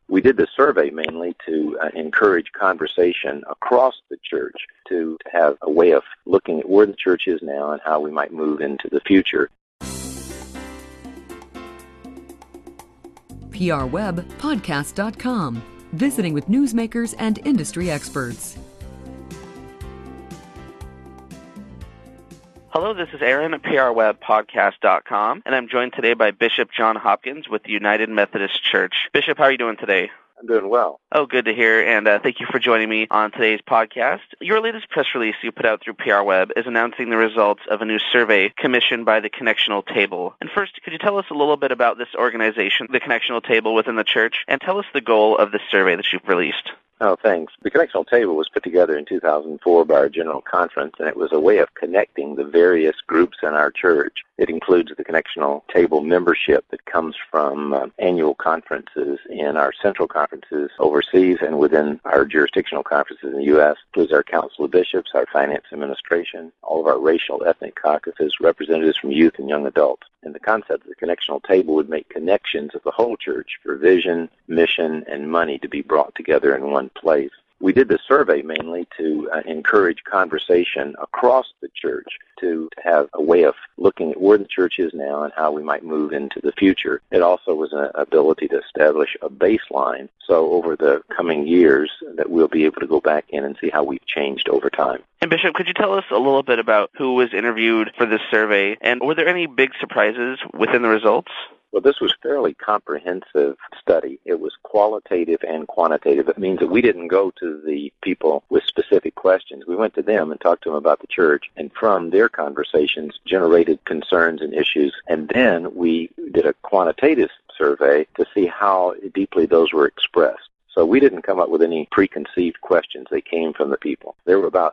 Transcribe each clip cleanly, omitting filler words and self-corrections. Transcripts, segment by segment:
We did the survey mainly to encourage conversation across the church, to have a way of looking at where the church is now and how we might move into the future. PRWebPodcast.com, visiting with newsmakers and industry experts. Hello, this is Aaron at PRWebPodcast.com, and I'm joined today by Bishop John Hopkins with the United Methodist Church. Bishop, how are you doing today? I'm doing well. Oh, good to hear, and thank you for joining me on today's podcast. Your latest press release you put out through PRWeb is announcing the results of a new survey commissioned by the Connectional Table. And first, could you tell us a little bit about this organization, the Connectional Table within the church, and tell us the goal of this survey that you've released? Oh, thanks. The Connectional Table was put together in 2004 by our General Conference, and it was a way of connecting the various groups in our church. It includes the Connectional Table membership that comes from annual conferences in our central conferences overseas and within our jurisdictional conferences in the U.S. It includes our Council of Bishops, our Finance Administration, all of our racial ethnic caucuses, representatives from youth and young adults. And the concept of the Connectional Table would make connections of the whole church for vision, mission, and money to be brought together in one place. We did the survey mainly to encourage conversation across the church, to have a way of looking at where the church is now and how we might move into the future. It also was an ability to establish a baseline, so over the coming years that we'll be able to go back in and see how we've changed over time. And Bishop, could you tell us a little bit about who was interviewed for this survey, and were there any big surprises within the results? Well, this was a fairly comprehensive study. It was qualitative and quantitative. It means that we didn't go to the people with specific questions. We went to them and talked to them about the church, and from their conversations generated concerns and issues. And then we did a quantitative survey to see how deeply those were expressed. So we didn't come up with any preconceived questions. They came from the people. There were about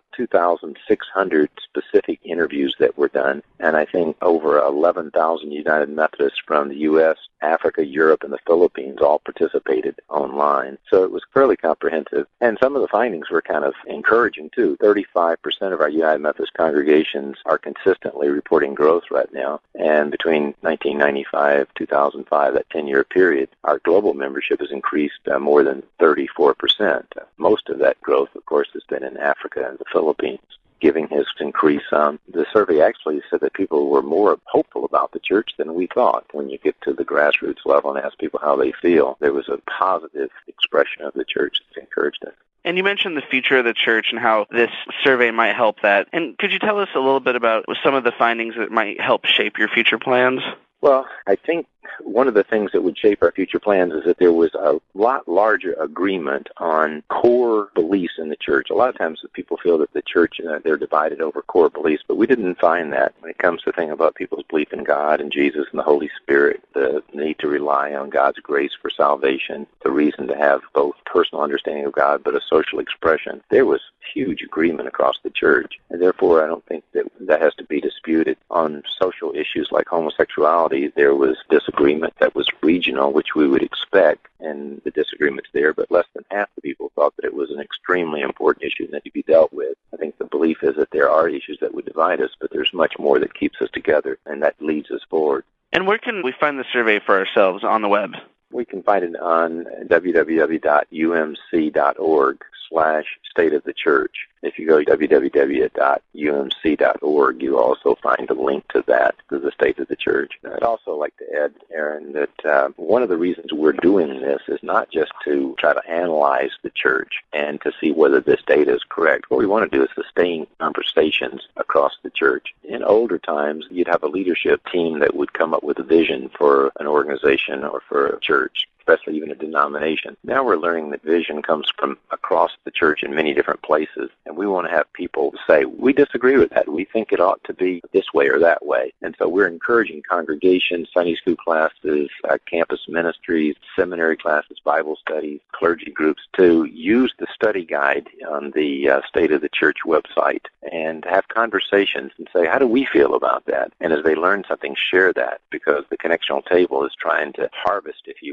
2,600 specific interviews that were done, and I think over 11,000 United Methodists from the U.S., Africa, Europe, and the Philippines all participated online. So it was fairly comprehensive, and some of the findings were kind of encouraging, too. 35% of our United Methodist congregations are consistently reporting growth right now, and between 1995 2005, that 10-year period, our global membership has increased more than 34%. Most of that growth, of course, has been in Africa and the Philippines. Giving has increased some. The survey actually said that people were more hopeful about the church than we thought. When you get to the grassroots level and ask people how they feel, there was a positive expression of the church that encouraged us. And you mentioned the future of the church and how this survey might help that. And could you tell us a little bit about some of the findings that might help shape your future plans? Well, I think one of the things that would shape our future plans is that there was a lot larger agreement on core beliefs in the church. A lot of times people feel that the church, they're divided over core beliefs, but we didn't find that when it comes to thinking about people's belief in God and Jesus and the Holy Spirit, the need to rely on God's grace for salvation, the reason to have both personal understanding of God but a social expression. There was huge agreement across the church, and therefore I don't think that has to be disputed. On social issues like homosexuality, there was disagreement that was regional, which we would expect, and the disagreements there, but less than half the people thought that it was an extremely important issue that to be dealt with. I think the belief is that there are issues that would divide us, but there's much more that keeps us together, and that leads us forward. And where can we find the survey for ourselves on the web? We can find it on www.umc.org/State of the Church. If you go to www.umc.org, you also find a link to that, to the State of the Church. I'd also like to add, Aaron, that one of the reasons we're doing this is not just to try to analyze the church and to see whether this data is correct. What we want to do is sustain conversations across the church. In older times, you'd have a leadership team that would come up with a vision for an organization or for a church, especially even a denomination. Now we're learning that vision comes from across the church in many different places, and we want to have people say, we disagree with that. We think it ought to be this way or that way. And so we're encouraging congregations, Sunday school classes, campus ministries, seminary classes, Bible studies, clergy groups to use the study guide on the State of the Church website and have conversations and say, how do we feel about that? And as they learn something, share that, because the Connectional Table is trying to harvest, if you will, some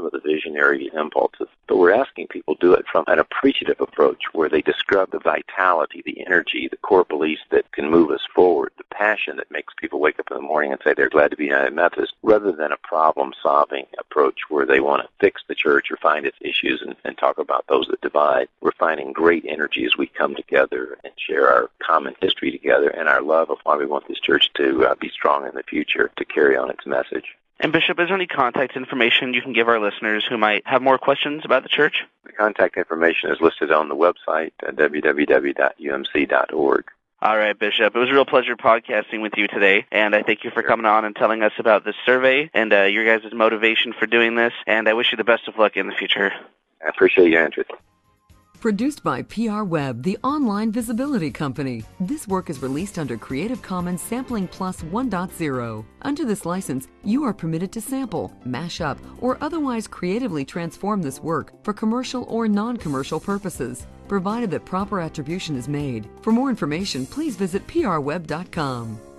some of the visionary impulses, but we're asking people to do it from an appreciative approach where they describe the vitality, the energy, the core beliefs that can move us forward, the passion that makes people wake up in the morning and say they're glad to be United Methodist, rather than a problem-solving approach where they want to fix the church or find its issues and talk about those that divide. We're finding great energy as we come together and share our common history together and our love of why we want this church to be strong in the future, to carry on its message. And Bishop, is there any contact information you can give our listeners who might have more questions about the church? The contact information is listed on the website at www.umc.org. All right, Bishop. It was a real pleasure podcasting with you today, and I thank you for coming on and telling us about this survey and your guys' motivation for doing this, and I wish you the best of luck in the future. I appreciate your interest. Produced by PR Web, the online visibility company. This work is released under Creative Commons Sampling Plus 1.0. Under this license, you are permitted to sample, mash up, or otherwise creatively transform this work for commercial or non-commercial purposes, provided that proper attribution is made. For more information, please visit prweb.com.